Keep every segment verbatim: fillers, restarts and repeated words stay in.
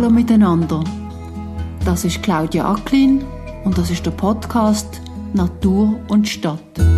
Hallo miteinander. Das ist Claudia Acklin und das ist der Podcast Natur und Stadt.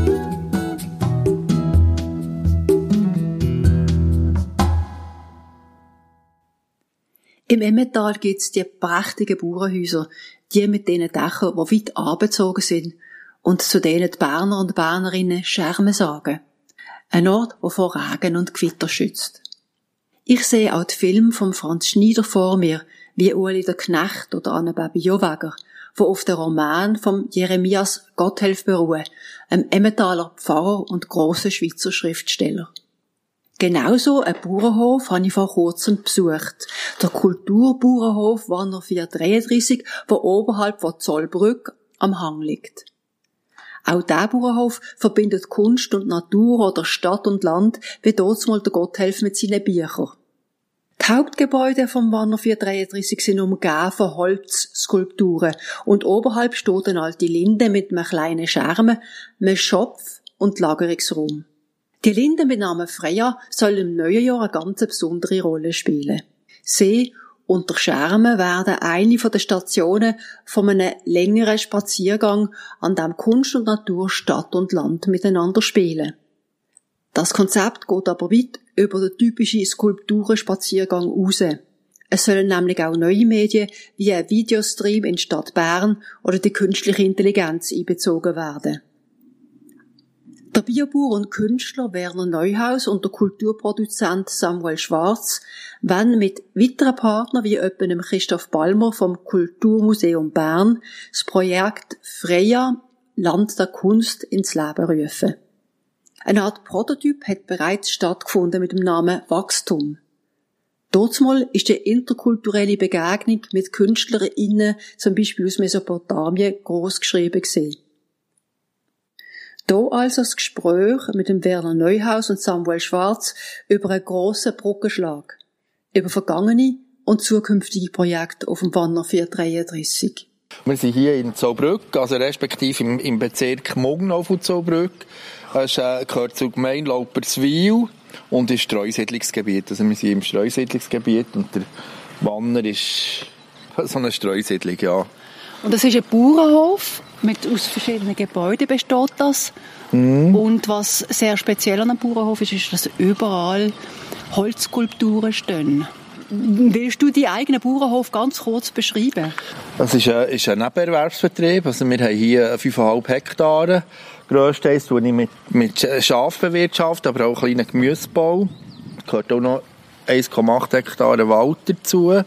Im Emmental gibt es die prächtigen Bauernhäuser, die mit diesen Dächern, die weit angezogen sind und zu denen die Berner und Bernerinnen Schermen sagen. Ein Ort, der vor Regen und Gewitter schützt. Ich sehe auch die Filme von Franz Schneider vor mir, wie Ueli der Knecht oder Anne-Baby Joweger, die auf den Roman von Jeremias Gotthelf beruhen, einem Emmentaler Pfarrer und grossen Schweizer Schriftsteller. Genauso einen Bauernhof habe ich vor kurzem besucht. Der Kulturbauernhof Wanner vierhundertdreiunddreissig, der oberhalb von Zollbrück am Hang liegt. Auch dieser Bauernhof verbindet Kunst und Natur oder Stadt und Land, wie dort mal der Gotthelf mit seinen Büchern. Die Hauptgebäude vom Wanner vierhundertdreiunddreissig sind umgeben von Holzskulpturen und oberhalb steht eine alte Linde mit einem kleinen Schermen, einem Schopf und Lagerungsraum. Die Linde mit Namen Freya soll im neuen Jahr eine ganz besondere Rolle spielen. Sie und der Schermen werden eine der Stationen von einem längeren Spaziergang, an dem Kunst und Natur, Stadt und Land miteinander spielen. Das Konzept geht aber weit über den typischen Skulpturenspaziergang raus. Es sollen nämlich auch neue Medien wie ein Videostream in Stadt Bern oder die künstliche Intelligenz einbezogen werden. Der Biobauer und Künstler Werner Neuhaus und der Kulturproduzent Samuel Schwarz wollen mit weiteren Partnern wie etwa dem Christoph Balmer vom Kulturmuseum Bern das Projekt Freya Land der Kunst ins Leben rufen. Eine Art Prototyp hat bereits stattgefunden mit dem Namen Wachstum. Dortmal ist die interkulturelle Begegnung mit KünstlerInnen, zum Beispiel aus Mesopotamien, gross geschrieben gewesen. Hier also das Gespräch mit dem Werner Neuhaus und Samuel Schwarz über einen grossen Brückenschlag, über vergangene und zukünftige Projekte auf dem Wanner vierhundertdreiunddreissig. Wir sind hier in Zollbrück, also respektive im, im Bezirk Mugnau von Zollbrück. Es äh, gehört zur Gemeinde Lauperswil und ist Streusiedlungsgebiet. Also wir sind im Streusiedlungsgebiet und der Wanner ist so eine Streusiedlung, ja. Und das ist ein Bauernhof, mit, aus verschiedenen Gebäuden besteht das. Mm. Und was sehr speziell an einem Bauernhof ist, ist, dass überall Holzskulpturen stehen. Willst du deinen eigenen Bauernhof ganz kurz beschreiben? Das ist ein, ist ein Nebenerwerbsbetrieb. Also wir haben hier fünfeinhalb Hektare. Grösstenteils tue ich mit, mit Schafbewirtschaft, aber auch einen kleinen Gemüsebau. Da gehört auch noch eins Komma acht Hektare Wald dazu,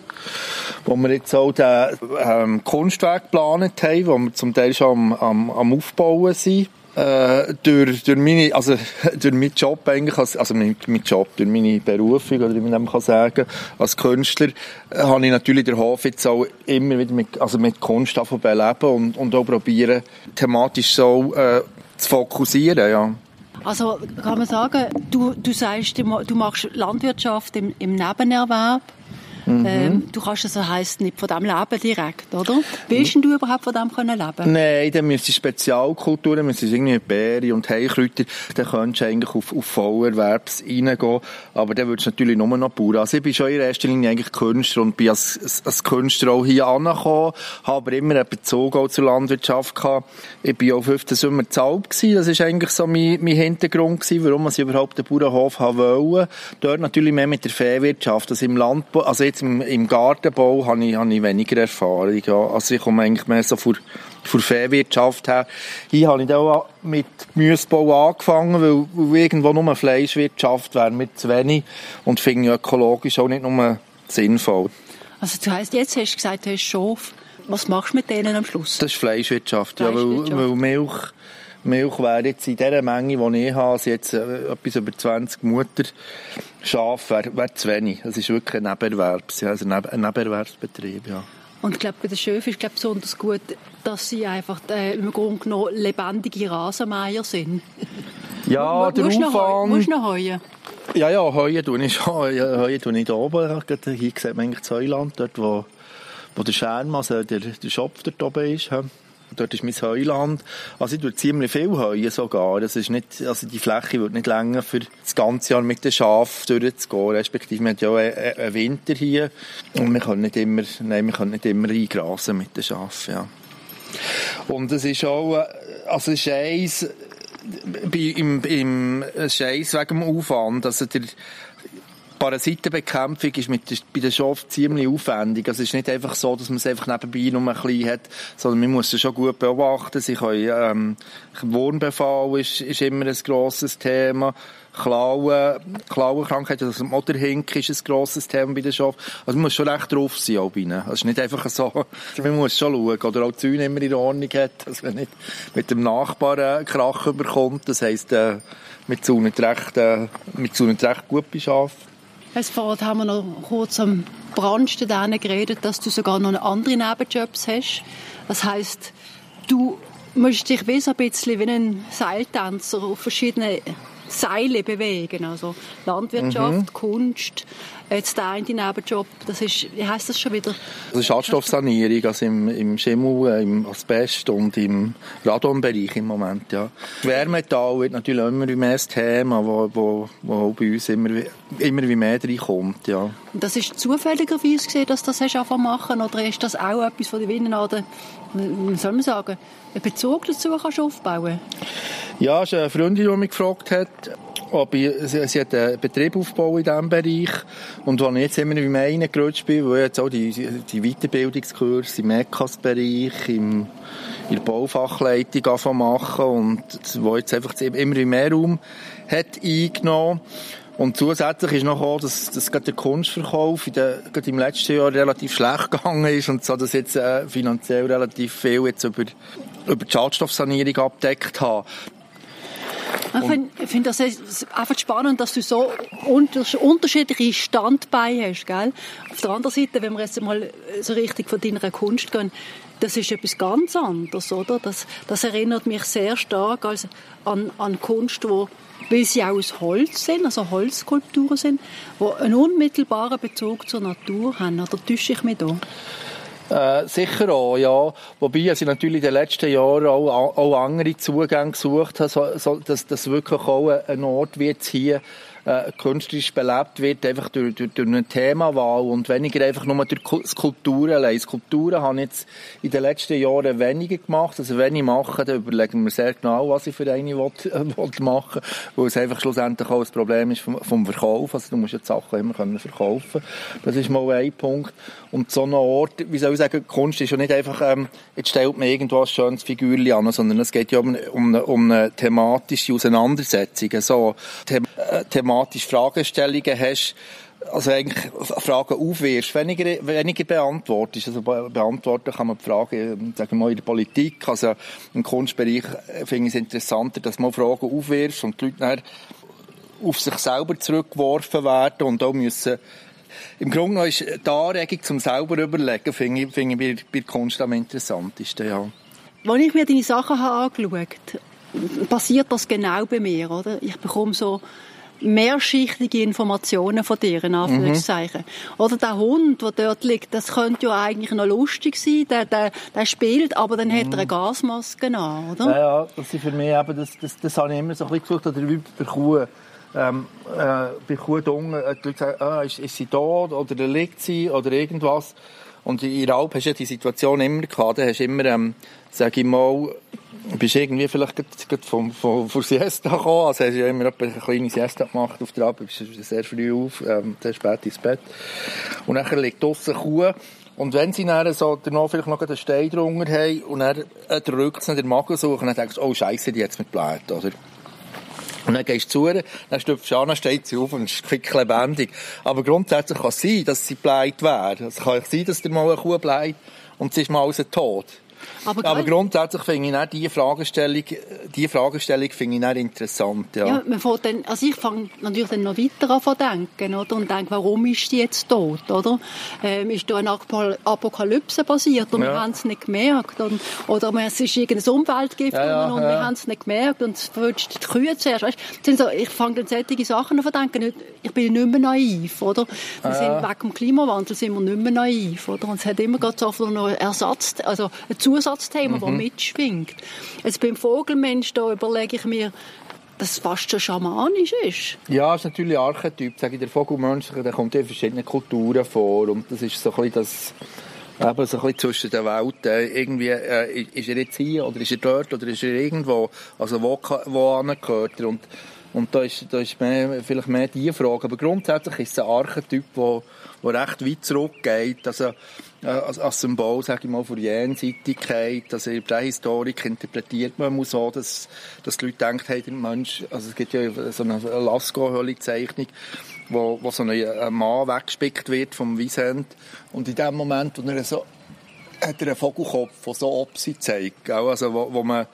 wo wir jetzt auch den ähm, Kunstweg geplant haben, wo wir zum Teil schon am, am, am Aufbauen sind. Äh, durch, durch, meine, also, durch meinen Job eigentlich, als, also mein, mein Job, durch meine Berufung, oder wie man kann sagen, als Künstler, äh, habe ich natürlich den Hof jetzt auch immer wieder mit, also mit Kunst beleben und, und auch probieren, thematisch so äh, zu fokussieren, ja. Also kann man sagen, du, du sagst, du machst Landwirtschaft im, im Nebenerwerb. Mhm. Ähm, du kannst also heisst nicht von dem leben direkt, oder? Willst du überhaupt von dem können leben? Nein, dann müsstest du Spezialkulturen, müsstest irgendwie Beeren und Heikräuter, dann könntest du eigentlich auf, auf Vollerwerbs reingehen, aber dann würdest du natürlich nur noch Bauern. Also ich bin schon in erster Linie eigentlich Künstler und bin als, als Künstler auch hier angekommen, habe aber immer einen Bezug auch zur Landwirtschaft gehabt. Ich bin auch fünfzehn Sommer zu Alp gewesen, das ist eigentlich so mein, mein Hintergrund gewesen, warum ich überhaupt den Bauernhof haben wollte. Dort natürlich mehr mit der Viehwirtschaft, also im Landbau, also jetzt im, im Gartenbau habe ich, habe ich weniger Erfahrung. Ja. Also ich komme eigentlich mehr so von, von Viehwirtschaft her. Hier habe ich dann auch mit Gemüsebau angefangen, weil, weil irgendwo nur Fleischwirtschaft wäre mir zu wenig und finde ich ökologisch auch nicht nur sinnvoll. Also das heisst, jetzt hast du gesagt, du hast Schafe. Was machst du mit denen am Schluss? Das ist Fleischwirtschaft, Fleischwirtschaft. Ja, weil, weil Milch, Milch wäre jetzt in dieser Menge, die ich habe, also jetzt äh, etwas über zwanzig Mutter Schafe, wäre wär zu wenig. Das ist wirklich ein Nebenerwerbs, ja, also ein Nebenerwerbsbetrieb, ja. Und ich glaube, bei den Schöfen ist es besonders gut, dass sie einfach äh, im Grunde genommen lebendige Rasenmäher sind. Ja, der Aufwand... Musst du noch heuen? Ja, ja, heuen tue ich schon. Heuen tue ich hier oben. Hier sieht man eigentlich das Heuland, dort wo, wo der Scherm, also der, der Schopf dort oben ist. Dort ist mein Heuland. Also ich tue ziemlich viel heuen sogar. Das ist nicht, also die Fläche wird nicht länger für das ganze Jahr mit den Schafen durchzugehen. Respektive, wir haben ja auch einen Winter hier. Und wir können nicht immer, nein, wir können nicht immer eingrasen mit den Schafen, ja. Und es ist auch, also es ist eins, bei, im, im, es ist eins wegen dem Aufwand. Also der, Parasitenbekämpfung ist mit der, bei den Schafen ziemlich aufwendig. Also es ist nicht einfach so, dass man es einfach nebenbei nur ein bisschen hat, sondern man muss es schon gut beobachten. Sie können, ähm, Wurmbefall ist, ist immer ein grosses Thema. Klauen, Klauenkrankheit, also Moderhink ist ein grosses Thema bei den Schafen. Also man muss schon recht drauf sein, auch bei ihnen. Es ist nicht einfach so, man muss schon schauen. Oder auch die Zäune immer in Ordnung hat, dass man nicht mit dem Nachbarn einen Krach überkommt. Das heisst, äh, mit Zäunen recht, äh, mit Zäunen recht gut bei Schafen. Jetzt vorhin haben wir noch kurz am Brandstein geredet, dass du sogar noch andere Nebenjobs hast. Das heisst, du musst dich wie so ein bisschen wie ein Seiltänzer auf verschiedene Seile bewegen. Also Landwirtschaft, mhm. Kunst, jetzt der eine Nebenjob, das ist, wie heisst das schon wieder? Das ist Schadstoffsanierung, also im, im Schimmel, im Asbest und im Radonbereich im Moment, ja. Schwermetall wird natürlich immer mehr ein Thema, wo, wo, wo bei uns immer, immer wie mehr reinkommt, ja. Und das ist zufälligerweise gesehen, dass das hast angefangen machen, oder ist das auch etwas von den Winnenladen, wie soll man sagen, einen Bezug dazu kannst du aufbauen? Ja, es ist eine Freundin, die mich gefragt hat, ob ich, sie, sie hat einen Betrieb aufgebaut in diesem Bereich. Und als ich jetzt immer wie mehr reingerutscht bin, wo ich jetzt auch die, die Weiterbildungskurse im E K S-Bereich, im, in der Baufachleitung anfangen machen und wo jetzt einfach immer wie mehr Raum hat eingenommen. Und zusätzlich ist noch gekommen, dass, dass gerade der Kunstverkauf in der, gerade im letzten Jahr relativ schlecht gegangen ist und so, dass jetzt äh, finanziell relativ viel jetzt über, über die Schadstoffsanierung abgedeckt habe. Ich finde find das einfach spannend, dass du so unter, unterschiedliche Standbeine hast, gell? Auf der anderen Seite, wenn wir jetzt mal so richtig von deiner Kunst gehen, das ist etwas ganz anderes, oder? Das, das erinnert mich sehr stark als an, an Kunst, wo, weil sie auch aus Holz sind, also Holzskulpturen sind, die einen unmittelbaren Bezug zur Natur haben. Oder täusche ich mich da? Äh, sicher auch, ja. Wobei ich natürlich in den letzten Jahren auch, auch andere Zugänge gesucht habe, so, so, dass das wirklich auch ein Ort wie jetzt hier äh, künstlerisch belebt wird, einfach durch, durch, durch eine Themawahl und weniger einfach nur durch Skulpturen allein. Skulpturen habe ich jetzt in den letzten Jahren weniger gemacht. Also wenn ich mache, dann überlegen wir sehr genau, was ich für eine will, äh, will machen, weil es einfach schlussendlich auch ein Problem ist vom, vom Verkauf. Also du musst ja die Sachen immer können verkaufen. Das ist mal ein Punkt. Und so ein Ort, wie soll ich sagen, Kunst ist ja nicht einfach, ähm, jetzt stellt man irgendwo ein schönes Figürchen an, sondern es geht ja um, um, um eine thematische Auseinandersetzung. So, them, äh, thematische Fragestellungen hast, also eigentlich Fragen aufwirfst, weniger, weniger beantwortest. Also be- beantworten kann man die Fragen, sagen wir mal, in der Politik, also im Kunstbereich finde ich es interessanter, dass man Fragen aufwirfst und die Leute dann auf sich selber zurückgeworfen werden und auch müssen. Im Grunde genommen ist die Anregung zum selber überlegen, finde ich, finde ich bei, bei Kunst am interessantesten, ja. Als ich mir deine Sachen habe angeschaut habe, passiert das genau bei mir, oder? Ich bekomme so mehrschichtige Informationen von dir, in Anführungszeichen. Mhm. Oder der Hund, der dort liegt, das könnte ja eigentlich noch lustig sein, der, der, der spielt, aber dann hat er eine Gasmaske an, oder? Ja, ja, das ist für mich eben, das, das, das habe ich immer so ein bisschen gesucht, oder wie bei Kuh. Ähm, äh, bei Kuh da unten, äh, die Leute sagen, ah, ist, ist sie tot, oder liegt sie, oder irgendwas. Und in der Alp hast du ja die Situation immer gehabt, da hast du immer, ähm, sag ich mal, bist irgendwie vielleicht gerade von, von, von Siesta gekommen, also hast du ja immer eine kleine Siesta gemacht auf der Alp, bist sehr früh auf, ähm, sehr spät ins Bett. Und dann liegt draussen Kuh, und wenn sie dann so, danach vielleicht noch einen Stein drunter haben, und dann äh, drückt sie den Magen suchen, dann denkst du, oh Scheisse, die jetzt mit bläht, oder? Und dann gehst du zu ihr, dann stüpfst du an, dann steht sie auf und ist quick lebendig. Aber grundsätzlich kann es sein, dass sie bleibt wäre. Es kann sein, dass dir mal eine Kuh bleibt und sie ist mal außer tot. Aber, Aber grundsätzlich finde ich auch diese Fragestellung diese Fragestellung finde ich dann interessant. Ja, ja man fängt dann, also ich fange natürlich dann noch weiter an zu denken, oder? Und denke, warum ist die jetzt tot, oder? Ähm, ist da eine Apokalypse passiert und ja. wir haben es nicht gemerkt? Und, oder es ist irgendein Umweltgift ja, ja, und ja. wir haben es nicht gemerkt und es verwünscht die Kühe zuerst. Weißt? So, ich fange dann solche Sachen an zu denken. Ich bin nicht mehr naiv, oder? Wir ja. sind wegen dem Klimawandel sind wir nicht mehr naiv, oder? Und es hat immer gerade so noch ein Ersatz, also ein Zusatzthema, mhm. das mitschwingt. Jetzt beim Vogelmensch, da überlege ich mir, dass es fast schon schamanisch ist. Ja, es ist natürlich ein Archetyp. Sage ich, der Vogelmensch, der kommt in verschiedenen Kulturen vor. Und das ist so ein bisschen das, eben so ein bisschen zwischen den Welten. Irgendwie, äh, ist er jetzt hier, oder ist er dort, oder ist er irgendwo? Also, wo, wo gehört er? Und, und da ist, da ist mehr, vielleicht mehr die Frage. Aber grundsätzlich ist es ein Archetyp, der, der recht weit zurückgeht. Also, als, als Symbol, sage ich mal, für Jenseitigkeit. Also in der Prähistorik interpretiert man so, dass, dass die Leute denken, hey, der Mensch, also es gibt ja so eine Lascaux-Höhle-Zeichnung, wo, wo so ein, ein Mann weggespickt wird vom Wiesent. Und in dem Moment, wo er so, hat er einen Vogelkopf, der so Opsi zeigt, also wo, wo man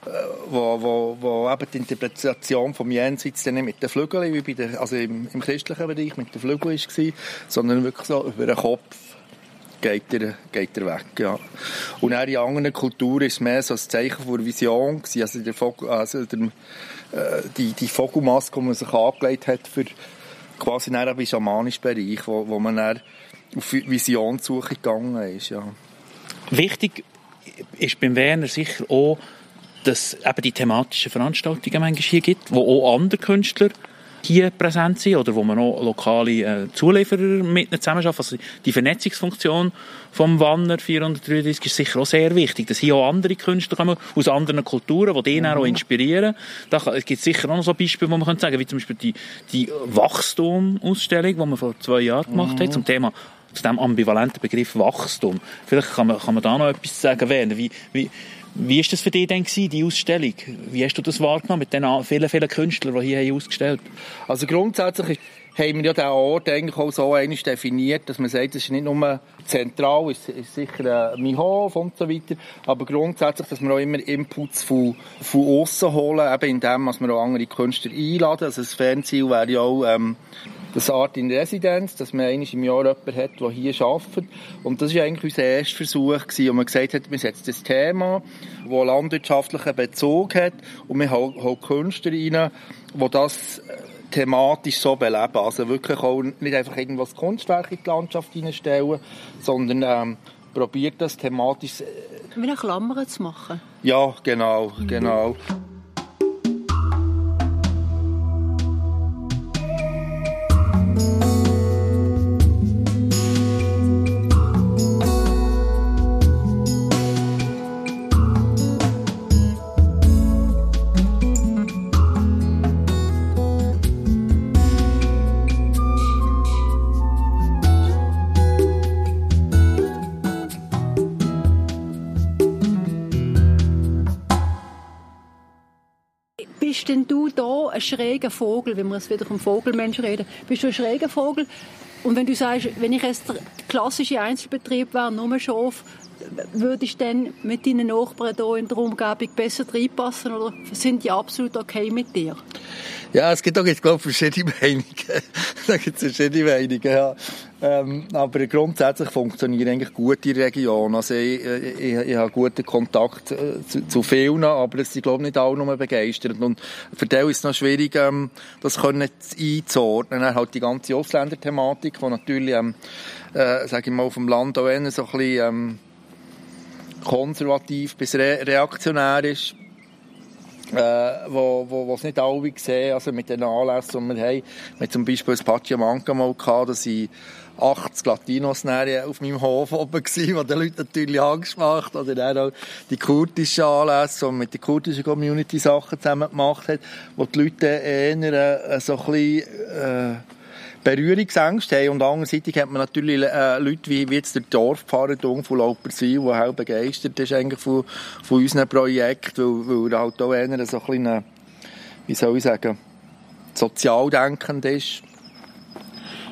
Wo, wo, wo eben die Interpretation vom Jenseits dann nicht mit den Flügeln, wie bei der, also im, im christlichen Bereich mit den Flügeln war, sondern wirklich so über den Kopf geht er, geht er weg. Ja. Und auch in anderen Kulturen war es mehr so ein Zeichen von Vision gewesen. Also, der Vogel, also der, äh, die, die Vogelmaske, die man sich angelegt hat für quasi dann im schamanischen Bereich, wo, wo man dann auf Visionssuche gegangen ist. Ja. Wichtig ist beim Werner sicher auch, dass es eben die thematischen Veranstaltungen manchmal hier gibt, wo auch andere Künstler hier präsent sind oder wo man auch lokale äh, Zulieferer mit ihnen zusammenarbeiten. Also die Vernetzungsfunktion vom Wanner vierhundertdreiunddreißig ist sicher auch sehr wichtig, dass hier auch andere Künstler kommen aus anderen Kulturen, die die mhm. auch inspirieren. Da gibt es sicher auch noch so Beispiele, wo man sagen kann, wie zum Beispiel die, die Wachstum-Ausstellung, die man vor zwei Jahren gemacht mhm. hat, zum Thema zu dem ambivalenten Begriff Wachstum. Vielleicht kann man, kann man da noch etwas sagen, Werner. Wie, wie, wie war das für dich denn gewesen, die Ausstellung? Wie hast du das wahrgenommen mit den vielen, vielen Künstlern, die hier ausgestellt haben? Also grundsätzlich haben wir ja diesen Ort eigentlich auch so einmal definiert, dass man sagt, es ist nicht nur zentral, es ist sicher mein Hof und so weiter, aber grundsätzlich, dass wir auch immer Inputs von, von aussen holen, eben indem dass wir auch andere Künstler einladen. Also das Fernziel wäre ja auch ähm, das Art in Residenz, dass man einmal im Jahr jemanden hat, der hier arbeitet. Und das war eigentlich unser erster Versuch gewesen, wo man gesagt hat, wir setzen das Thema, das landwirtschaftlichen Bezug hat, und wir holen Künstler rein, die das thematisch so beleben. Also wirklich auch nicht einfach irgendwas Kunstwerk in die Landschaft hineinstellen, sondern ähm, probiert das thematisch... Wie eine Klammer zu machen. Ja, genau, genau. Bist denn du da ein schräger Vogel, wenn wir jetzt wieder vom Vogelmensch reden, bist du ein schräger Vogel? Und wenn du sagst, wenn ich jetzt der klassische Einzelbetrieb wäre, nur Schaf, würdest du dann mit deinen Nachbarn hier in der Umgebung besser reinpassen oder sind die absolut okay mit dir? Ja, es gibt auch jetzt, glaube ich, verschiedene Meinungen. Da gibt es verschiedene Meinungen, ja. Ähm, aber grundsätzlich funktioniert eigentlich gut in der Region. Also ich, ich, ich, ich habe guten Kontakt äh, zu, zu vielen, aber es sind, glaube ich, nicht alle nur begeistert. Und für die ist es noch schwierig, ähm, das können einzuordnen. Dann halt die ganze Ausländerthematik, die natürlich, ähm, äh, sage ich mal, auf dem Land auch eher so ein bisschen ähm, konservativ bis re- reaktionär ist. Äh, wo, wo, wo es nicht alle sehen, also mit den Anlässen, die wir haben. Wir haben zum Beispiel das Pachiamanca mal gehabt, da sind achtzig Latinos auf meinem Hof oben gewesen, die den Leuten natürlich Angst macht. Oder dann auch die kurdischen Anlässe, die man mit der kurdischen Community Sachen zusammen gemacht hat, wo die Leute eher äh, so ein bisschen, äh, Berührungsängste haben. Und andererseits hat man natürlich äh, Leute wie, wie jetzt der Dorfpfarrer von Laupersil, der auch begeistert ist eigentlich von, von unseren Projekten, weil, weil er halt auch eher so ein bisschen, wie soll ich sagen, sozial denkend ist.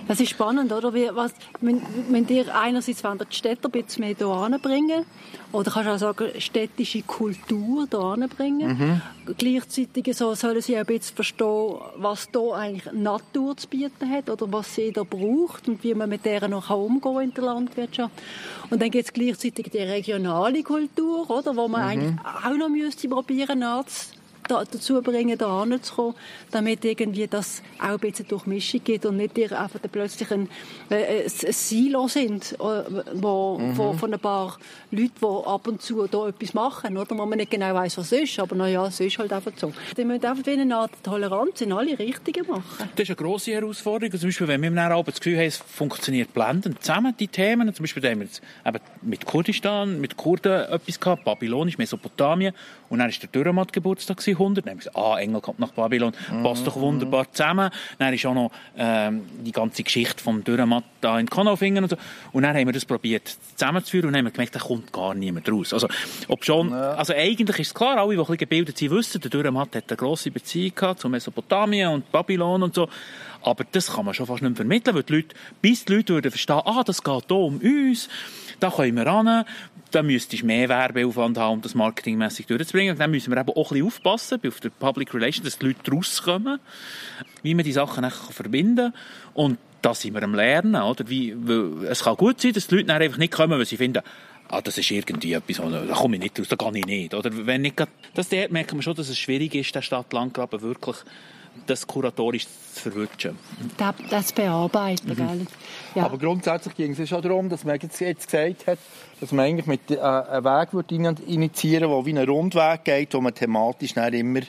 Das ist spannend, oder? Wie, was, wenn, wenn dir einerseits wollen die Städter ein bisschen mehr hier anbringen, oder kannst du auch sagen, städtische Kultur hier anbringen. Mhm. Gleichzeitig so sollen sie auch ein bisschen verstehen, was hier eigentlich Natur zu bieten hat, oder was sie da braucht und wie man mit der noch umgehen kann in der Landwirtschaft. Und dann gibt es gleichzeitig die regionale Kultur, oder? Wo man mhm. eigentlich auch noch müsste probieren, Da, dazu bringen, da hinzukommen, damit irgendwie das auch ein bisschen Durchmischung gibt und nicht dir einfach plötzlich ein, äh, ein Silo sind, äh, wo, mhm. wo von ein paar Leuten, die ab und zu da etwas machen, oder? Wo man nicht genau weiss, was es ist, aber naja, es ist halt einfach so. Die müssen einfach wie eine Art Toleranz in alle Richtungen machen. Das ist eine grosse Herausforderung. Zum Beispiel, wenn wir dann aber das Gefühl haben, es funktioniert blendend zusammen, die Themen. Zum Beispiel haben wir jetzt eben mit Kurdistan, mit Kurden etwas gehabt, Babylonisch, Mesopotamien, und dann war der Dürrenmatt-Geburtstag hundert. Dann haben wir gesagt, ah, Engel kommt nach Babylon, mhm. passt doch wunderbar zusammen. Dann ist auch noch ähm, die ganze Geschichte vom Dürrenmatt da in Konolfingen und so. Und dann haben wir das probiert zusammenzuführen und dann haben wir gemerkt, da kommt gar niemand raus. Also, ob schon, ja. also eigentlich ist es klar, alle, die ein bisschen gebildet sind, wissen, der Dürrenmatt hat eine grosse Beziehung gehabt zu Mesopotamien und Babylon und so. Aber das kann man schon fast nicht mehr vermitteln, weil die Leute, bis die Leute würden verstehen, ah, das geht hier um uns, da können wir ran, da müsstest du mehr Werbeaufwand haben, um das marketingmässig durchzubringen. Und dann müssen wir eben auch ein bisschen aufpassen, auf der Public Relations, dass die Leute rauskommen, wie man die Sachen verbinden kann. Und da sind wir am Lernen, oder? Wie, es kann gut sein, dass die Leute dann einfach nicht kommen, weil sie finden, ah, das ist irgendwie etwas, da komme ich nicht raus, da kann ich nicht. Oder wenn nicht, das dort merkt man schon, dass es schwierig ist, den Stadt-Land-Graben wirklich das kuratorisch zu verwutschen. Das, das bearbeiten, mhm. ja. Aber grundsätzlich ging es schon darum, dass man jetzt, jetzt gesagt hat, dass man eigentlich mit äh, einen Weg würde initiieren, der wie ein Rundweg geht, wo man thematisch dann immer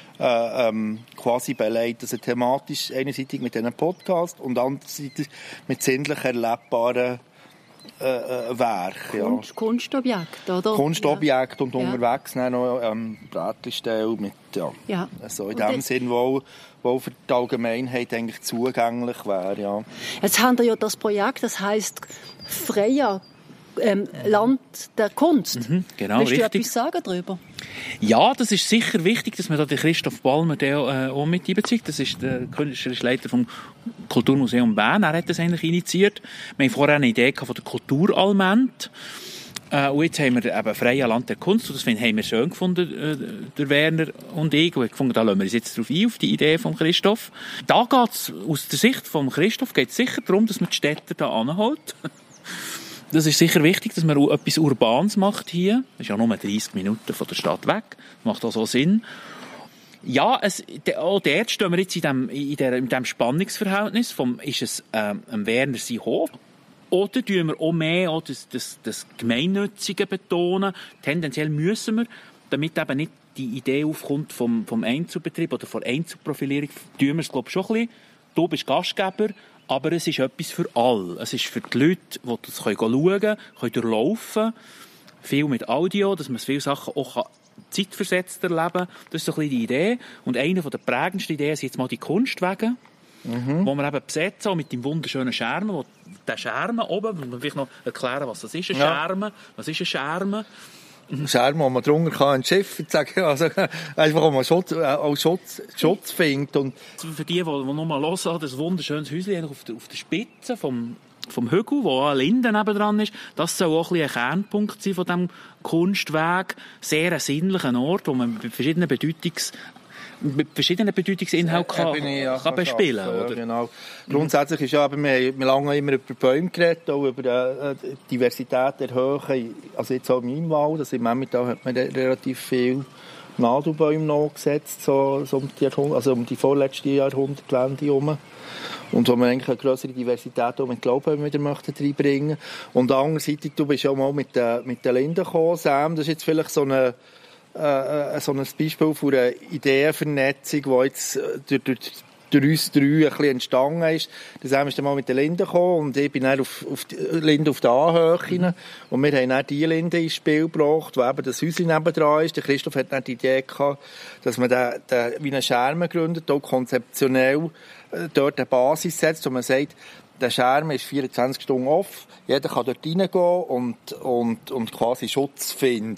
äh, ähm, quasi beleidigt. Also thematisch einerseits mit diesen Podcast und andererseits mit sinnlich erlebbaren Äh, Werk, ja. Kunst, Kunstobjekt, oder? Kunstobjekt und ja. unterwegs dann noch ähm, Brätli-Stelle mit, ja, ja. Also in dem Sinn, wo, wo für die Allgemeinheit eigentlich zugänglich wäre, ja. Jetzt haben wir ja das Projekt, das heisst Freya, ähm, Land der Kunst. Mhm, genau, Willst du richtig. etwas sagen darüber? Ja, das ist sicher wichtig, dass man da den Christoph Balmer der, äh, auch mit einbezieht. Das ist der künstlerische Leiter vom Kulturmuseum Bern. Er hat das eigentlich initiiert. Wir haben vorher eine Idee von der Kulturalment. Äh, und jetzt haben wir eben Freya Land der Kunst. Und das find, haben wir schön gefunden, äh, der Werner und ich. Und ich gefunden, da lassen wir uns jetzt drauf ein, auf die Idee von Christoph. Da geht es, aus der Sicht von Christoph, geht es sicher darum, dass man die Städte da anholt. Das ist sicher wichtig, dass man etwas Urbanes macht hier. Das ist ja nur dreissig Minuten von der Stadt weg. Das macht auch so Sinn. Ja, es, auch dort stehen wir jetzt in dem, in der, in dem Spannungsverhältnis vom, ist es ähm, ein Werner sein Hof? Oder tun wir auch mehr auch das, das, das Gemeinnützige betonen? Tendenziell müssen wir, damit eben nicht die Idee aufkommt vom, vom Einzelbetrieb oder von Einzelprofilierung, tun wir es, glaube ich, schon ein bisschen. Du bist Gastgeber, aber es ist etwas für alle. Es ist für die Leute, die das schauen können, können durchlaufen. Viel mit Audio, dass man viele Sachen auch zeitversetzt erleben kann. Das ist so ein bisschen die Idee. Und eine der prägendsten Ideen sind jetzt mal die Kunstwege, mhm. wo wir eben besetzen, auch mit dem wunderschönen Schermen. Wo der Schermen oben, muss man vielleicht noch erklären, was das ist, ein ja. Schermen. Was ist ein Schermen? Schermen, wo man drunter kann, ein Schiff sagen, also einfach, wo man Schutz, äh, auch Schutz, Schutz findet. Und für die, die, die noch mal hören, das wunderschönes Häuschen auf der, auf der Spitze vom, vom Hügel, wo eine Linde nebendran ist, das soll auch ein, ein Kernpunkt sein von diesem Kunstweg. Sehr ein sinnlicher Ort, wo man mit verschiedenen Bedeutungs mit verschiedenen Bedeutungsinhalten kann, kann, ja, kann bespielen kann. Ja, genau. Mhm. Grundsätzlich ist ja, wir haben lange immer über Bäume geredet, auch über die Diversität erhöhen. Also jetzt auch in meinem Wald, also im Emmental hat man relativ viel Nadelbäume noch gesetzt, so, so um, die also um die vorletzte Jahrhundertwende herum. Und wo wir eigentlich eine grössere Diversität auch mit Glauben wieder möchten reinbringen. Und andererseits, du bist ja mal mit den mit der Linden gekommen, Sam, das ist jetzt vielleicht so eine Äh, so ein Beispiel von einer Ideenvernetzung, die jetzt durch, durch, durch uns drei ein bisschen entstanden ist. Das haben wir dann mal mit der Linde gekommen und ich bin dann auf, auf die Linde auf der Anhöhe mhm. und wir haben dann die Linde ins Spiel gebracht, wo eben das Häuschen nebendran ist. Der Christoph hat dann die Idee gehabt, dass man den, den, wie einen Schermen gründet, auch konzeptionell äh, dort eine Basis setzt, wo man sagt, der Scherm ist vierundzwanzig Stunden offen, jeder kann dort reingehen und, und, und quasi Schutz finden.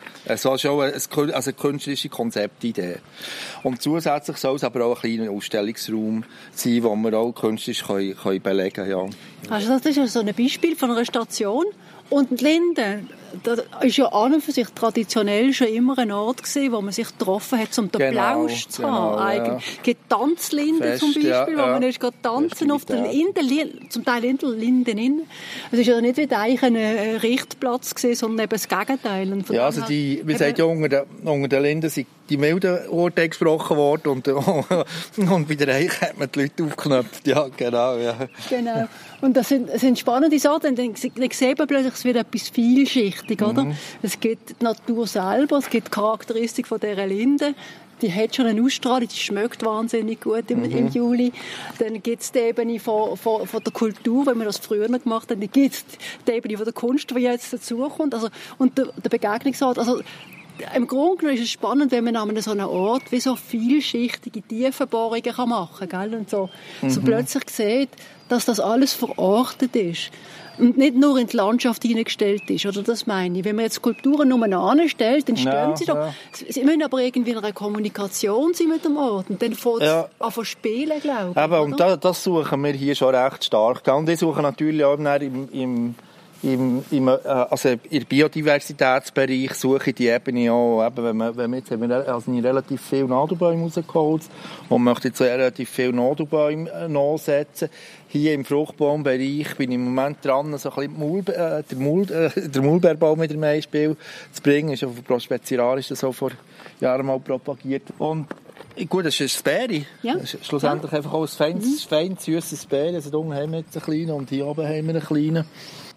So ist auch eine, also eine künstlerische Konzeptidee. Und zusätzlich soll es aber auch ein kleiner Ausstellungsraum sein, wo wir auch künstlerisch können, können belegen können. Ja. Also das ist ja so ein Beispiel von einer Station. Und Linden, das ist ja an und für sich traditionell schon immer ein Ort gewesen, wo man sich getroffen hat, um den Genau, Plausch zu genau, haben. ja. Es gibt Tanzlinden Fest, zum Beispiel, ja, wo ja. man ist gerade tanzen auf der Linde, zum Teil in der Linden innen. Es ist ja nicht wie eigentlich ein Richtplatz gewesen, sondern eben das Gegenteil. Und von Ja, also die, wie gesagt, ja, unter den, unter den Linden sind die milden Orte gesprochen worden und, und bei der Reich hat man die Leute aufgeknöpft. Ja, genau, ja. Genau. Und das sind, das sind spannende Sachen. Dann, dann sieht man plötzlich, es wird etwas vielschichtig, oder? Mhm. Es gibt die Natur selber, es gibt die Charakteristik von dieser Linde. Die hat schon eine Ausstrahlung, die schmeckt wahnsinnig gut im, mhm. im Juli. Dann gibt es die Ebene von, von, von der Kultur, wenn wir das früher noch gemacht haben. Dann gibt es die Ebene von der Kunst, die jetzt dazukommt. Also, und der, der Begegnungsort. Also, im Grunde genommen ist es spannend, wenn man an so einem Ort wie so vielschichtige Tiefenbohrungen machen kann. Gell? Und so, mhm. so plötzlich sieht, dass das alles verortet ist. Und nicht nur in die Landschaft hineingestellt ist, oder das meine ich. Wenn man jetzt Skulpturen nur anstellt, dann stehen ja, sie doch. Ja. Sie müssen aber irgendwie in einer Kommunikation sein mit dem Ort. Und dann fängt es ja. an zu spielen, glaube ich. Eben, und das, das suchen wir hier schon recht stark. Und ich suche natürlich auch im, im Im, im, also im Biodiversitätsbereich suche ich die Ebene auch, eben, wenn man, wenn man jetzt haben wir also relativ viele Nadelbäume rausgeholt und möchte jetzt relativ viele Nadelbäume nachsetzen. Hier im Fruchtbaumbereich bin ich im Moment dran, so ein bisschen Maul, äh, den, Maul, äh, den Maulbeerbaum wieder im Spiel zu bringen. Ist auf Prospeciaria ist das so vor Jahren mal propagiert. Und gut, das ist ein Bäri. Ja. Das ist schlussendlich ja. einfach auch ein feines, mhm. feines süßes Bäri. Also da unten haben wir jetzt einen kleinen und hier oben haben wir einen kleinen.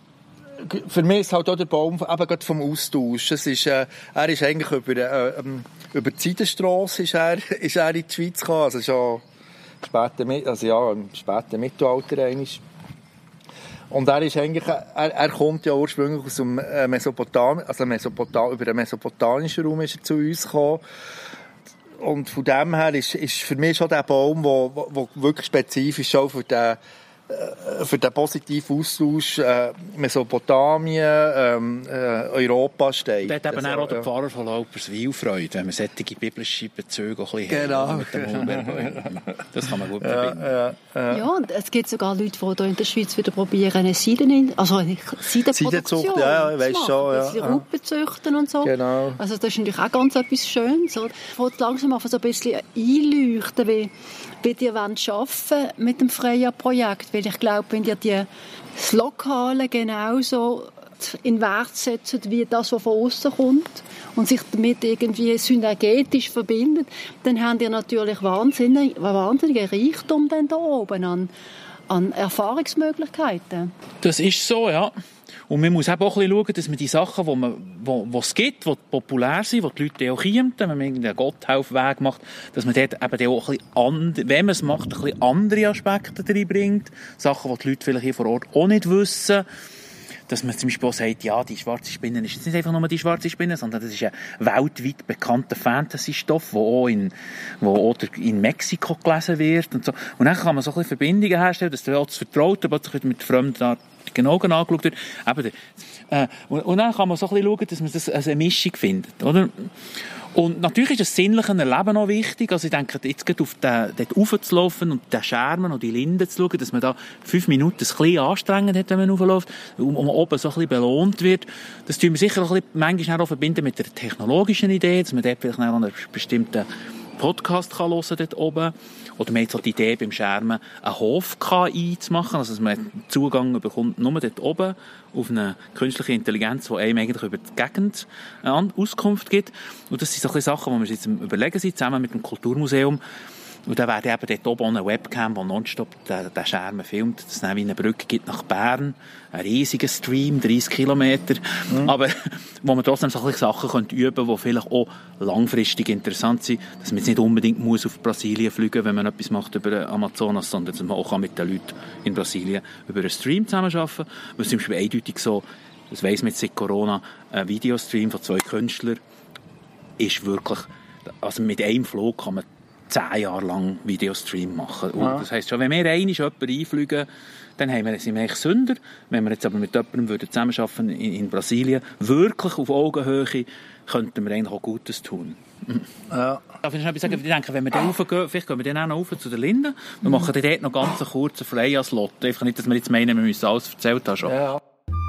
Für mich ist halt auch der Baum eben gerade vom Austausch. Es ist, äh, er ist eigentlich über, äh, über die Seidenstrasse ist er, ist er in die Schweiz gekommen. Also schon später, also ja, im späten Mittelalter eigentlich. Und er ist eigentlich, er, er kommt ja ursprünglich aus dem Mesopotamien, also Mesopotam, über den mesopotamischen Raum ist er zu uns gekommen. Und von dem her ist, ist für mich schon der Baum, der, der wirklich spezifisch auch für den, für den positiven Austausch äh, Mesopotamien, ähm, äh, Europa steht. Da hat eben also, auch der Pfarrer von Lauperswil Freude, wenn man solche biblische Bezüge auch ein bisschen genau. mit dem Maulbeerbäumen. Das kann man gut ja, verbinden. Ja, ja. ja, und es gibt sogar Leute, die hier in der Schweiz wieder probieren, eine Seiden, also eine Seidenproduktion zu ja, ja, ich machen. Schon, ja. Sie Raupen züchten und so. Genau. Also das ist natürlich auch ganz etwas Schönes. Ich wollte langsam mal so ein bisschen einleuchten, wie, wie ihr arbeiten wollt mit dem Freya-Projekt. Weil ich glaube, wenn ihr die, das Lokale genauso in Wert setzt, wie das, was von außen kommt und sich damit irgendwie synergetisch verbindet, dann habt ihr natürlich wahnsinnig, wahnsinnigen Reichtum dann da oben an, an Erfahrungsmöglichkeiten. Das ist so, ja. Und man muss auch ein bisschen schauen, dass man die Sachen, die man, wo, wo es gibt, die populär sind, die die Leute auch kommen, wenn man irgendeinen Gotthelfweg macht, dass man dort eben auch ein bisschen, and, wenn man es macht, ein bisschen andere Aspekte reinbringt. Sachen, die die Leute vielleicht hier vor Ort auch nicht wissen. Dass man zum Beispiel auch sagt, ja, die schwarze Spinne ist jetzt nicht einfach nur die schwarze Spinne, sondern das ist ein weltweit bekannter Fantasy-Stoff, der auch in, wo auch in Mexiko gelesen wird und so. Und dann kann man so ein bisschen Verbindungen herstellen, dass auch das Vertraute plötzlich mit fremden Augen angeschaut wird. Eben, äh, und, und dann kann man so ein bisschen schauen, dass man das als eine Mischung findet, oder? Und natürlich ist das sinnliche Erleben auch wichtig. Also ich denke, jetzt geht auf den, dort raufzulaufen und den Schermen und die Linden zu schauen, dass man da fünf Minuten ein bisschen anstrengend hat, wenn man raufläuft, und, und oben so ein bisschen belohnt wird. Das tun wir sicher auch ein bisschen, manchmal auch verbinden mit der technologischen Idee, dass man dort vielleicht auch einen bestimmten Podcast kann hören dort oben. Oder man hat so die Idee, beim Schermen einen Hof-K I zu machen, also dass man Zugang bekommt nur dort oben auf eine künstliche Intelligenz, die einem eigentlich über die Gegend eine Auskunft gibt. Und das sind so ein bisschen Sachen, die wir jetzt überlegen sind, zusammen mit dem Kulturmuseum. Und dann wäre eben dort oben eine Webcam, die nonstop den, den Schermen filmt, dass es dann wie eine Brücke gibt nach Bern. Ein riesiger Stream, dreißig Kilometer. Mhm. Aber wo man trotzdem so ein bisschen Sachen üben können, die vielleicht auch langfristig interessant sind. Dass man jetzt nicht unbedingt muss auf Brasilien fliegen muss, wenn man etwas macht über Amazonas, sondern dass man auch mit den Leuten in Brasilien über einen Stream zusammenarbeiten kann. Weil es zum Beispiel eindeutig so, das weiss man jetzt seit Corona, ein Videostream von zwei Künstlern ist wirklich, also mit einem Flug kann man zehn Jahre lang Videostream machen. Ja. Das heisst schon, wenn wir einmal jemanden einfliegen, dann haben wir, sind wir eigentlich Sünder. Wenn wir jetzt aber mit jemandem würden zusammenarbeiten in, in Brasilien, wirklich auf Augenhöhe, könnten wir eigentlich auch Gutes tun. Ja. Darf ich noch etwas sagen? Ich denke, wenn wir dann raufgehen, vielleicht gehen wir dann auch noch rauf zu der Linde. Wir machen dann dort noch ganz einen kurzen Freya-Slot. Einfach nicht, dass wir jetzt meinen, wir müssen alles erzählt haben schon. Ja.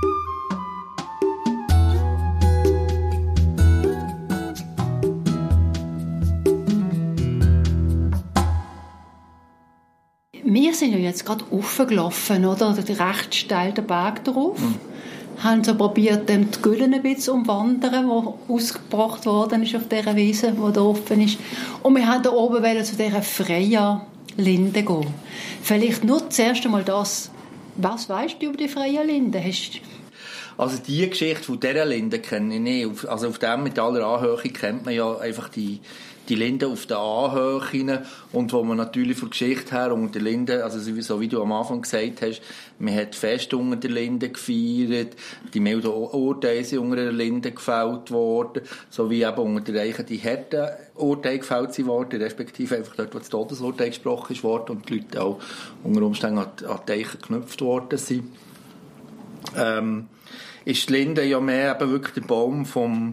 Wir sind ja jetzt gerade raufgelaufen, oder? Recht steil den Berg drauf. Mhm. Haben so probiert, die Güllen ein bisschen zu umwandern, die ausgebracht worden ist auf dieser Wiese, die da offen ist. Und wir wollten da oben zu dieser Freya-Linde gehen. Vielleicht nur zuerst einmal das. Was weißt du über die Freya-Linde? Hast Also die Geschichte von dieser Linde kenne ich nicht. Also auf dem mit aller Anhöhe kennt man ja einfach die, die Linde auf der Anhöhe. Und wo man natürlich von der Geschichte her unter der Linde, also so wie du am Anfang gesagt hast, man hat Fest unter der Linde gefeiert, die milden Urteile sind unter der Linde gefällt worden, so wie eben unter der Eiche die harten Urteile gefällt worden, respektive einfach dort, wo das Todesurteil gesprochen ist worden und die Leute auch unter Umständen an, an die Eiche geknüpft worden sind. Ähm, ist die Linde ja mehr eben wirklich der Baum vom,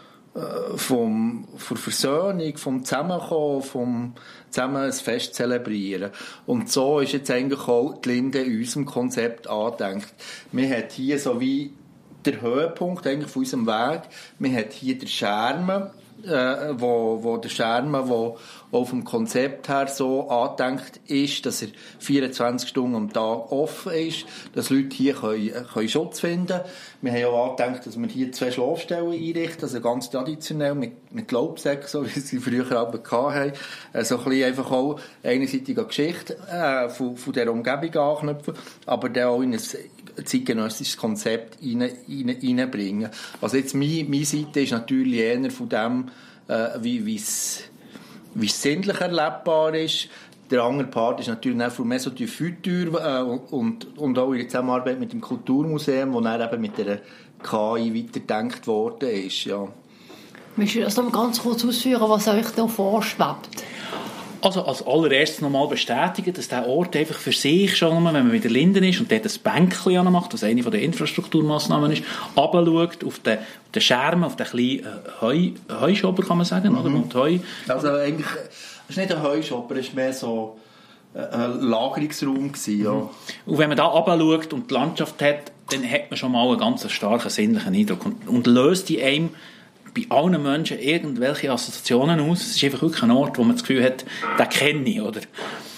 äh, vom, von Versöhnung, vom Zusammenkommen, vom zusammen ein Fest zelebrieren. Und so ist jetzt eigentlich auch die Linde in unserem Konzept angedenkt. Wir haben hier so wie der Höhepunkt eigentlich von unserem Weg. Wir haben hier den Schermen, äh, wo, wo der Schermen, wo auch vom Konzept her so angedenkt ist, dass er vierundzwanzig Stunden am Tag offen ist, dass Leute hier können, können Schutz finden können. Wir haben auch angedenkt, dass wir hier zwei Schlafstellen einrichten, also ganz traditionell mit, mit Laubsäcken, so wie sie früher aber hatten. So ein bisschen einfach auch einerseits eine Geschichte äh, von, von dieser Umgebung anknüpfen, aber dann auch in ein zeitgenössisches Konzept rein, rein, reinbringen. Also jetzt meine, meine Seite ist natürlich eher von dem, äh, wie es wie es sinnlich erlebbar ist. Der andere Part ist natürlich auch mehr so die Futur äh, und, und auch in der Zusammenarbeit mit dem Kulturmuseum, wo dann eben mit der K I weitergedacht worden ist. Ja. Willst du das noch ganz kurz ausführen, was euch da vorschwebt? Also als allererstes nochmal bestätigen, dass der Ort einfach für sich schon, wenn man mit der Linden ist und dort ein Bänkchen anmacht, was eine der Infrastrukturmaßnahmen ist, runterschaut auf den, auf den Schermen, auf den kleinen Heu, Heuschopper, kann man sagen, mhm. oder? Und Heu. Also eigentlich, es ist nicht ein Heuschopper, es war mehr so ein Lagerungsraum gewesen, ja. Mhm. Und wenn man da runterschaut und die Landschaft hat, dann hat man schon mal einen ganz starken sinnlichen Eindruck und, und löst die einem bei allen Menschen irgendwelche Assoziationen aus. Es ist einfach wirklich ein Ort, wo man das Gefühl hat, den kenne ich, oder?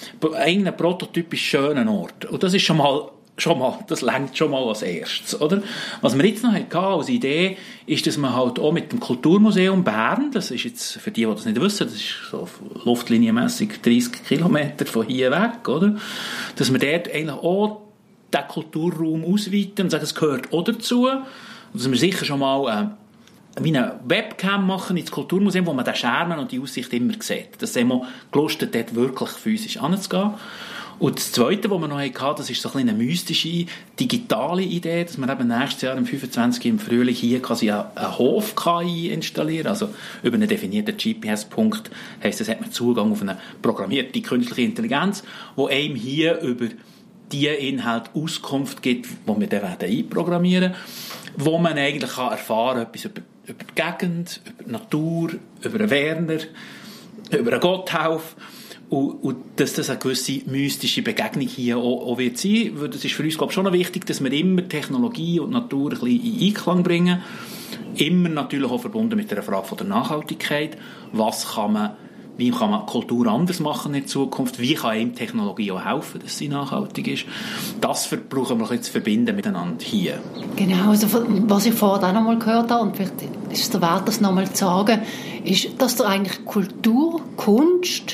Einen prototypisch schönen Ort. Und das ist schon mal, schon mal, das reicht schon mal als erstes, oder? Was wir jetzt noch hatten als Idee, ist, dass man halt auch mit dem Kulturmuseum Bern, das ist jetzt, für die, die das nicht wissen, das ist so luftlinienmässig dreißig Kilometer von hier weg, oder? Dass wir dort eigentlich auch den Kulturraum ausweiten und sagen, es gehört auch dazu. Und dass wir sicher schon mal, äh, wie eine Webcam machen ins Kulturmuseum, wo man den Schermen und die Aussicht immer sieht. Das haben wir gelustet, dort wirklich physisch anzugehen. Und das Zweite, was wir noch hatten, das ist so ein eine mystische, digitale Idee, dass wir eben nächstes Jahr, am fünfundzwanzigsten im Frühling, hier quasi einen Hof-K I installieren. Also über einen definierten G P S-Punkt heisst, das hat man Zugang auf eine programmierte künstliche Intelligenz, die einem hier über die Inhalte Auskunft gibt, die wir dann einprogrammieren werden, wo man eigentlich kann erfahren kann, etwas über, über die Gegend, über die Natur, über einen Werner, über einen Gotthelf. Und, und dass das eine gewisse mystische Begegnung hier auch, auch wird sein. Das ist für uns, glaube ich, schon noch wichtig, dass wir immer Technologie und Natur ein bisschen in Einklang bringen. Immer natürlich auch verbunden mit der Frage von der Nachhaltigkeit. Was kann man, wie kann man Kultur anders machen in Zukunft? Wie kann einem Technologie auch helfen, dass sie nachhaltig ist? Das brauchen wir jetzt zu verbinden miteinander hier. Genau, also was ich vorher auch noch mal gehört habe, und vielleicht ist es der Wert, das noch mal zu sagen, ist, dass da eigentlich Kultur, Kunst,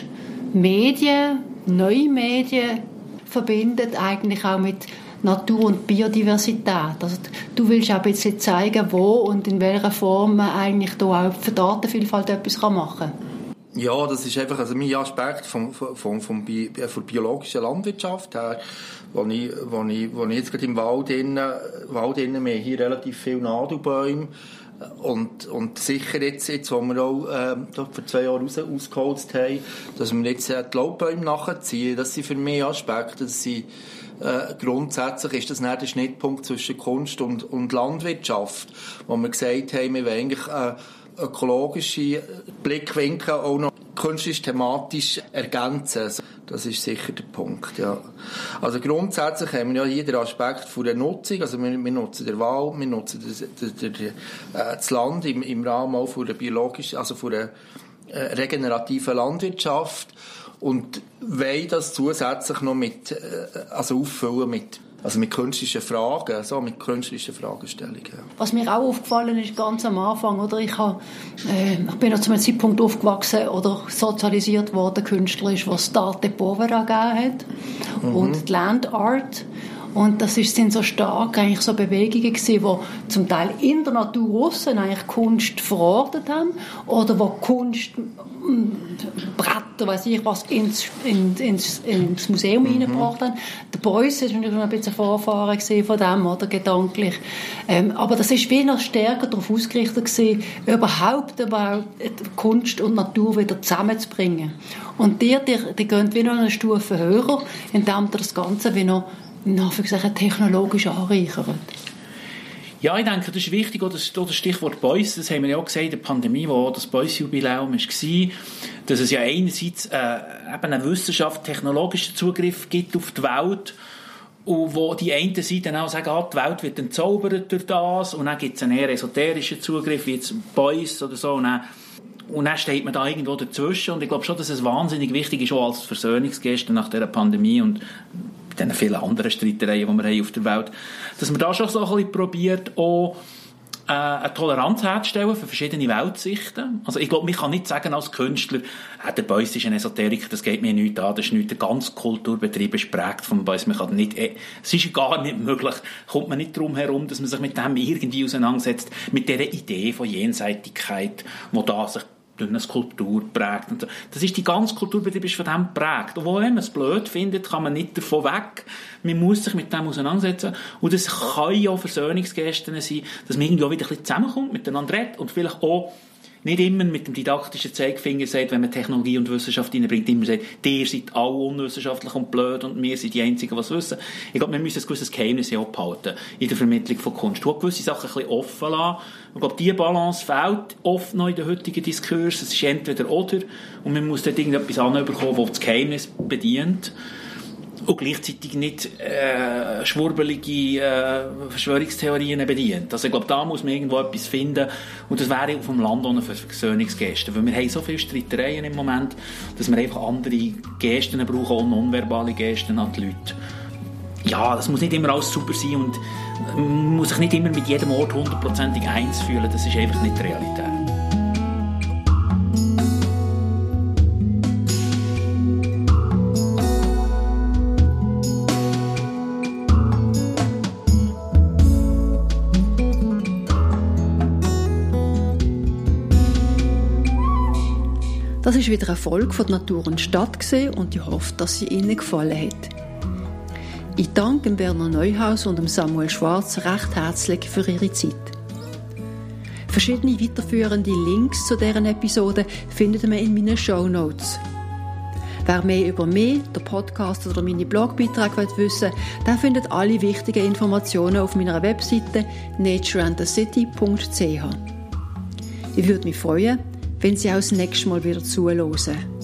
Medien, neue Medien verbindet, eigentlich auch mit Natur und Biodiversität. Also du willst auch ein bisschen zeigen, wo und in welcher Form man eigentlich da auch für die Artenvielfalt etwas machen kann. Ja, das ist einfach also mein Aspekt vom, vom, vom Bi- von biologischer Landwirtschaft her, wo ich, wo ich, wo ich jetzt gerade im Wald innen, Wald innen, wir haben hier relativ viele Nadelbäume, äh, Und, und sicher jetzt, jetzt, wo wir auch äh, vor zwei Jahren raus, ausgeholzt haben, dass wir jetzt äh, die Laubbäume nachziehen, das sind für mich Aspekte, dass sie äh, grundsätzlich ist das nicht der Schnittpunkt zwischen Kunst und, und Landwirtschaft, wo wir gesagt haben, wir wollen eigentlich äh, ökologische Blickwinkel auch noch künstlich thematisch ergänzen. Das ist sicher der Punkt, ja. Also grundsätzlich haben wir ja hier den Aspekt von der Nutzung, also wir, wir nutzen den Wald, wir nutzen das, das, das, das Land im, im Rahmen auch von der biologischen, also von der äh, regenerativen Landwirtschaft und wollen das zusätzlich noch mit, äh, also auffüllen mit Also mit künstlichen Fragen, so mit künstlichen Fragestellungen. Was mir auch aufgefallen ist, ganz am Anfang, oder ich, habe, äh, ich bin ja zu einem Zeitpunkt aufgewachsen oder sozialisiert worden, künstlerisch, was Art de Povera gegeben hat mhm. und die Land Art. Und das sind so stark eigentlich so Bewegungen gewesen, die zum Teil in der Natur aussen eigentlich Kunst verortet haben oder wo Kunst Bretter, weiss ich was, ins, in, ins, ins Museum mhm. reingebracht haben. Der Beuys war natürlich ein bisschen Vorfahren von dem, oder, gedanklich. Ähm, aber das ist wie noch stärker darauf ausgerichtet gewesen, überhaupt, überhaupt Kunst und Natur wieder zusammenzubringen. Und die, die, die gehen wie noch eine Stufe höher, indem das Ganze wie noch technologisch anreichert. Ja, ich denke, das ist wichtig, auch das, auch das Stichwort Beuys, das haben wir ja auch gesehen in der Pandemie, wo das Beuys-Jubiläum war, dass es ja einerseits äh, eben einen wissenschaftlichen, technologischen Zugriff gibt auf die Welt, und wo die einen Seite auch sagen, ah, die Welt wird entzaubert durch das, und dann gibt es einen eher esoterischen Zugriff, wie jetzt Beuys oder so, und dann, und dann steht man da irgendwo dazwischen, und ich glaube schon, dass es wahnsinnig wichtig ist, auch als Versöhnungsgeste nach dieser Pandemie und den vielen anderen Streitereien, die wir haben auf der Welt, dass man da schon so ein bisschen probiert, auch äh, eine Toleranz herzustellen für verschiedene Weltsichten. Also ich glaube, man kann nicht sagen als Künstler, äh, der Beuys ist ein Esoteriker, das geht mir nicht an, das ist nicht, der ganze Kulturbetrieb ist geprägt vom Beuys. Man kann nicht, äh, es ist gar nicht möglich, kommt man nicht drum herum, dass man sich mit dem irgendwie auseinandersetzt, mit dieser Idee von Jenseitigkeit, wo da sich durch eine Skulptur prägt. Und so. Das ist, die ganze Kulturbetrieb ist von dem geprägt. Und wenn man es blöd findet, kann man nicht davon weg. Man muss sich mit dem auseinandersetzen. Und das kann ja auch Versöhnungsgesten sein, dass man irgendwie auch wieder ein bisschen zusammenkommt, miteinander redet und vielleicht auch nicht immer mit dem didaktischen Zeigefinger sagt, wenn man Technologie und Wissenschaft reinbringt, immer sagt, ihr seid alle unwissenschaftlich und blöd und wir sind die Einzigen, die es wissen. Ich glaube, wir müssen ein gewisses Geheimnis abhalten in der Vermittlung von Kunst. Du hast gewisse Sachen ein bisschen offen lassen. Ich glaube, diese Balance fehlt oft noch in den heutigen Diskurs. Es ist entweder oder. Und man muss dort irgendetwas anbekommen, das das Geheimnis bedient. Und gleichzeitig nicht äh, schwurbelige äh, Verschwörungstheorien bedient. Also ich glaube, da muss man irgendwo etwas finden. Und das wäre auf dem Land ohne Versöhnungsgesten. Weil wir haben so viele Streitereien im Moment, dass wir einfach andere Gesten brauchen, auch nonverbale Gesten an die Leute. Ja, das muss nicht immer alles super sein und man muss sich nicht immer mit jedem Ort hundertprozentig eins fühlen. Das ist einfach nicht die Realität. Das ist wieder eine Folge von Natur und Stadt und ich hoffe, dass sie Ihnen gefallen hat. Ich danke Berner Neuhaus und Samuel Schwarz recht herzlich für ihre Zeit. Verschiedene weiterführende Links zu deren Episode findet man in meinen Shownotes. Wer mehr über mich, den Podcast oder meine Blogbeiträge wissen will, der findet alle wichtigen Informationen auf meiner Webseite nature and the city punkt c h. Ich würde mich freuen, wenn Sie auch das nächste Mal wieder zuhören.